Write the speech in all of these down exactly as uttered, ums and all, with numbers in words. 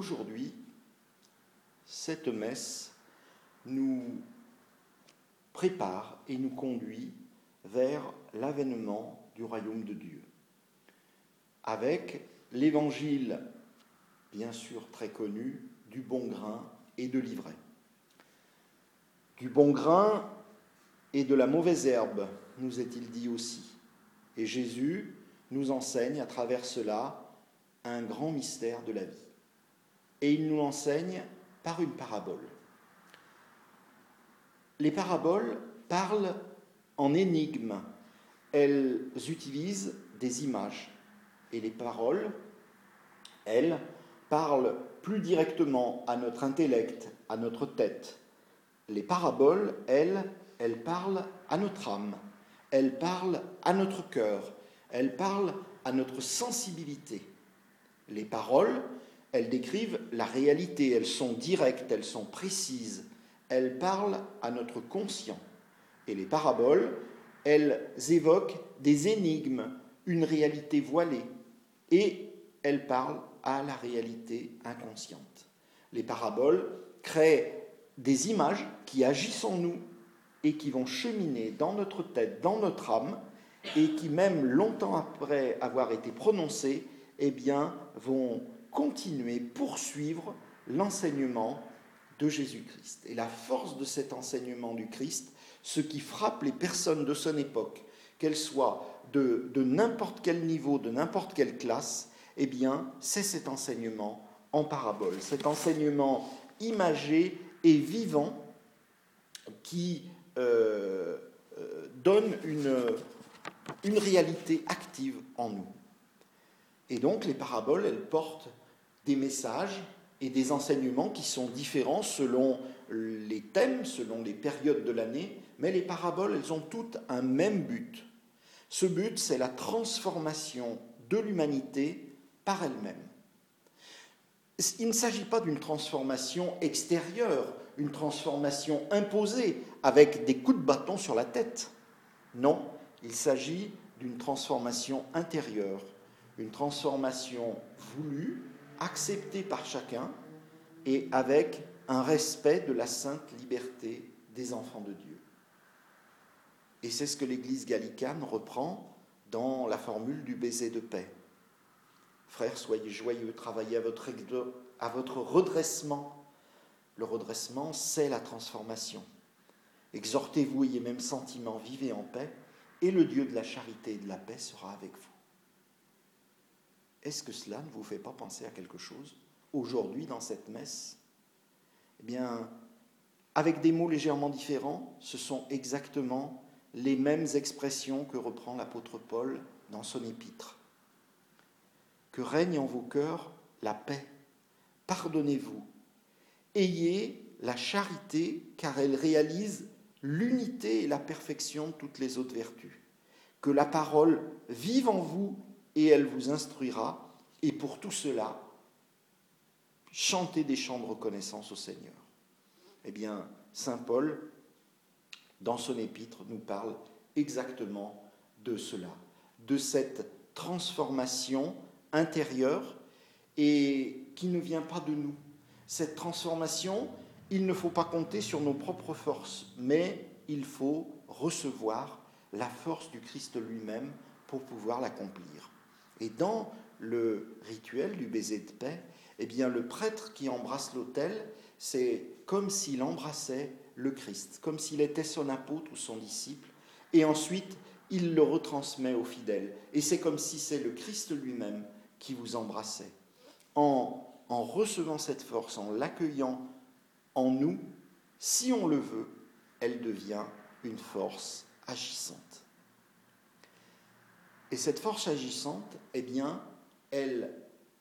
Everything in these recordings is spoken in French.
aujourd'hui, cette messe nous prépare et nous conduit vers l'avènement du royaume de Dieu, avec l'évangile, bien sûr très connu, du bon grain et de l'ivraie. Du bon grain et de la mauvaise herbe, nous est-il dit aussi. Et Jésus nous enseigne à travers cela un grand mystère de la vie. Et il nous l'enseigne par une parabole. Les paraboles parlent en énigmes. Elles utilisent des images. Et les paroles, elles, parlent plus directement à notre intellect, à notre tête. Les paraboles, elles, elles parlent à notre âme. Elles parlent à notre cœur. Elles parlent à notre sensibilité. Les paroles, elles décrivent la réalité. Elles sont directes, elles sont précises. Elles parlent à notre conscient. Et les paraboles, elles évoquent des énigmes, une réalité voilée. Et elles parlent à la réalité inconsciente. Les paraboles créent des images qui agissent en nous et qui vont cheminer dans notre tête, dans notre âme, et qui, même longtemps après avoir été prononcées, eh bien, vont continuer, poursuivre l'enseignement de Jésus-Christ. Et la force de cet enseignement du Christ, ce qui frappe les personnes de son époque, qu'elles soient de, de n'importe quel niveau, de n'importe quelle classe, eh bien, c'est cet enseignement en parabole, cet enseignement imagé et vivant qui euh, euh, donne une, une réalité active en nous. Et donc, les paraboles, elles portent des messages et des enseignements qui sont différents selon les thèmes, selon les périodes de l'année, mais les paraboles, elles ont toutes un même but. Ce but, c'est la transformation de l'humanité par elle-même. Il ne s'agit pas d'une transformation extérieure, une transformation imposée avec des coups de bâton sur la tête. Non, il s'agit d'une transformation intérieure, une transformation voulue, acceptée par chacun et avec un respect de la sainte liberté des enfants de Dieu. Et c'est ce que l'Église gallicane reprend dans la formule du baiser de paix. Frères, soyez joyeux, travaillez à votre, à votre redressement. Le redressement, c'est la transformation. Exhortez-vous, ayez même sentiment, vivez en paix, et le Dieu de la charité et de la paix sera avec vous. Est-ce que cela ne vous fait pas penser à quelque chose aujourd'hui dans cette messe? Eh bien, avec des mots légèrement différents, ce sont exactement les mêmes expressions que reprend l'apôtre Paul dans son épître. Que règne en vos cœurs la paix. Pardonnez-vous. Ayez la charité, car elle réalise l'unité et la perfection de toutes les autres vertus. Que la parole vive en vous et elle vous instruira. Et pour tout cela, chantez des chants de reconnaissance au Seigneur. Eh bien, saint Paul, dans son épître, nous parle exactement de cela, de cette transformation intérieure et qui ne vient pas de nous. Cette transformation, il ne faut pas compter sur nos propres forces, mais il faut recevoir la force du Christ lui-même pour pouvoir l'accomplir. Et dans le rituel du baiser de paix, eh bien, le prêtre qui embrasse l'autel, c'est comme s'il embrassait le Christ, comme s'il était son apôtre ou son disciple, et ensuite il le retransmet aux fidèles. Et c'est comme si c'est le Christ lui-même qui vous embrassait. En, en recevant cette force, en l'accueillant en nous, si on le veut, elle devient une force agissante. Et cette force agissante, eh bien, elle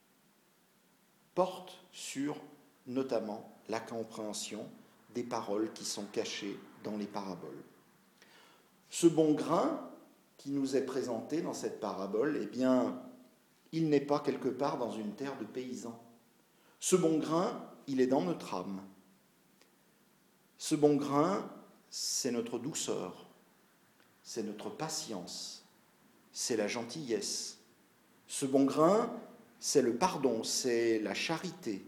porte sur notamment la compréhension des paroles qui sont cachées dans les paraboles. Ce bon grain qui nous est présenté dans cette parabole, eh bien, il n'est pas quelque part dans une terre de paysans. Ce bon grain, il est dans notre âme. Ce bon grain, c'est notre douceur, c'est notre patience, c'est la gentillesse. Ce bon grain, c'est le pardon, c'est la charité,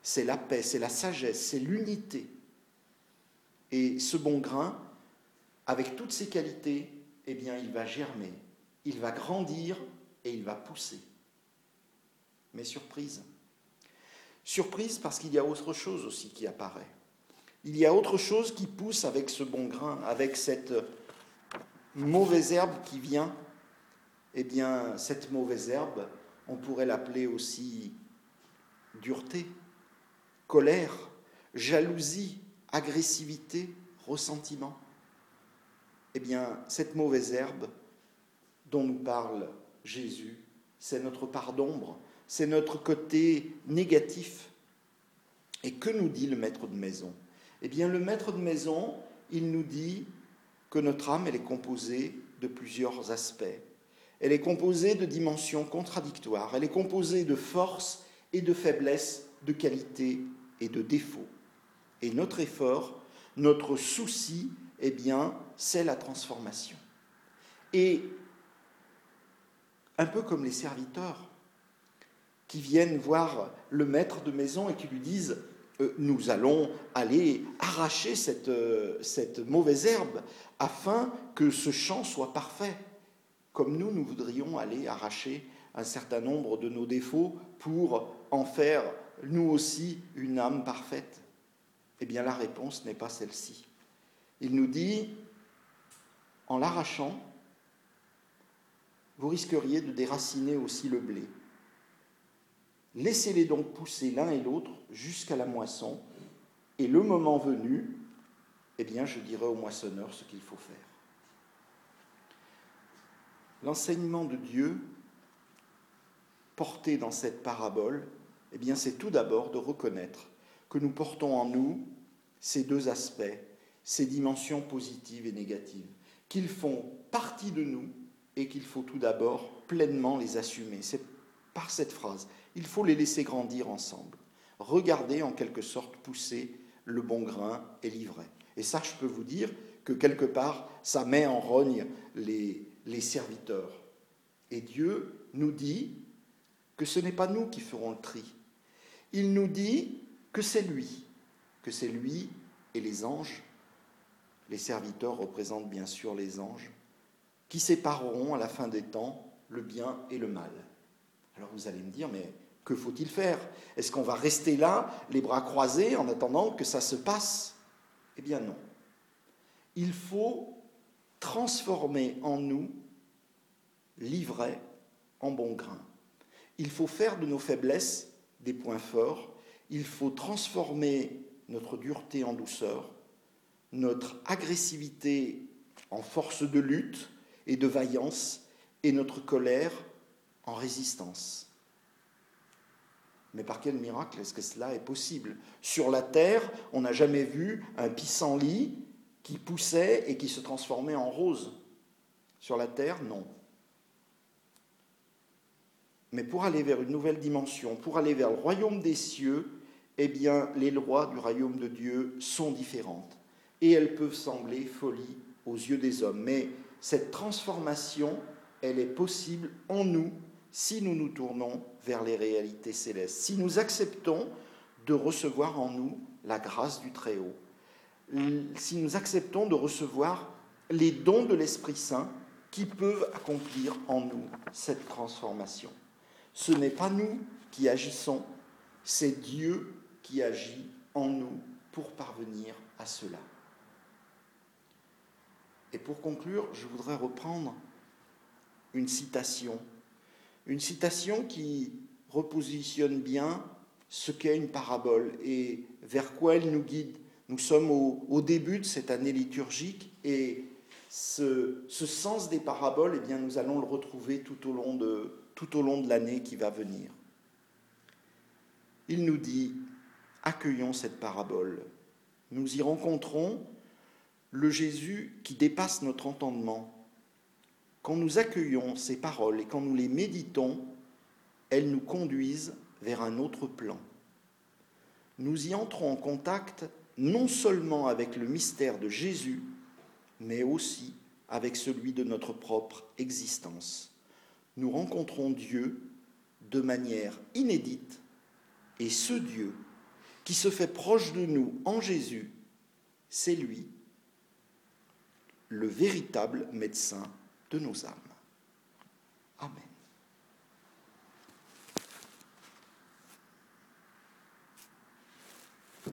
c'est la paix, c'est la sagesse, c'est l'unité. Et ce bon grain, avec toutes ses qualités, eh bien, il va germer, il va grandir et il va pousser. Mais surprise. Surprise parce qu'il y a autre chose aussi qui apparaît. Il y a autre chose qui pousse avec ce bon grain, avec cette mauvaise herbe qui vient. Eh bien, cette mauvaise herbe, on pourrait l'appeler aussi dureté, colère, jalousie, agressivité, ressentiment. Eh bien, cette mauvaise herbe dont nous parle Jésus, c'est notre part d'ombre, c'est notre côté négatif. Et que nous dit le maître de maison ? Eh bien, le maître de maison, il nous dit que notre âme, elle est composée de plusieurs aspects. Elle est composée de dimensions contradictoires. Elle est composée de forces et de faiblesses, de qualités et de défauts. Et notre effort, notre souci, eh bien, c'est la transformation. Et un peu comme les serviteurs qui viennent voir le maître de maison et qui lui disent euh, « Nous allons aller arracher cette, euh, cette mauvaise herbe afin que ce champ soit parfait. » Comme nous, nous voudrions aller arracher un certain nombre de nos défauts pour en faire, nous aussi, une âme parfaite. Eh bien, la réponse n'est pas celle-ci. Il nous dit, en l'arrachant, vous risqueriez de déraciner aussi le blé. Laissez-les donc pousser l'un et l'autre jusqu'à la moisson, et le moment venu, eh bien, je dirai au moissonneur ce qu'il faut faire. L'enseignement de Dieu porté dans cette parabole, eh bien, c'est tout d'abord de reconnaître que nous portons en nous ces deux aspects, ces dimensions positives et négatives, qu'ils font partie de nous et qu'il faut tout d'abord pleinement les assumer. C'est par cette phrase, il faut les laisser grandir ensemble. Regardez en quelque sorte pousser le bon grain et l'ivraie. Et ça, je peux vous dire que quelque part, ça met en rogne les, les serviteurs. Et Dieu nous dit que ce n'est pas nous qui ferons le tri. Il nous dit que c'est lui, que c'est lui et les anges, les serviteurs représentent bien sûr les anges, qui sépareront à la fin des temps le bien et le mal. Alors vous allez me dire, mais que faut-il faire ? Est-ce qu'on va rester là, les bras croisés, en attendant que ça se passe ? Eh bien non. Il faut transformer en nous l'ivraie en bon grain. Il faut faire de nos faiblesses des points forts. Il faut transformer notre dureté en douceur, notre agressivité en force de lutte et de vaillance, et notre colère en résistance. Mais par quel miracle est-ce que cela est possible ? Sur la terre, on n'a jamais vu un pissenlit qui poussait et qui se transformait en rose. Sur la terre, non. Mais pour aller vers une nouvelle dimension, pour aller vers le royaume des cieux, eh bien, les lois du royaume de Dieu sont différentes. Et elles peuvent sembler folies aux yeux des hommes. Mais cette transformation, elle est possible en nous si nous nous tournons vers les réalités célestes, si nous acceptons de recevoir en nous la grâce du Très-Haut, si nous acceptons de recevoir les dons de l'Esprit Saint qui peuvent accomplir en nous cette transformation. Ce n'est pas nous qui agissons, c'est Dieu qui agit en nous pour parvenir à cela. Et pour conclure, je voudrais reprendre une citation, une citation qui repositionne bien ce qu'est une parabole et vers quoi elle nous guide. Nous sommes au, au début de cette année liturgique et ce, ce sens des paraboles, eh bien, nous allons le retrouver tout au long de, tout au long de l'année qui va venir. Il nous dit, accueillons cette parabole. Nous y rencontrons le Jésus qui dépasse notre entendement. Quand nous accueillons ces paroles et quand nous les méditons, elles nous conduisent vers un autre plan. Nous y entrons en contact non seulement avec le mystère de Jésus, mais aussi avec celui de notre propre existence. Nous rencontrons Dieu de manière inédite, et ce Dieu qui se fait proche de nous en Jésus, c'est lui, le véritable médecin de nos âmes. Amen.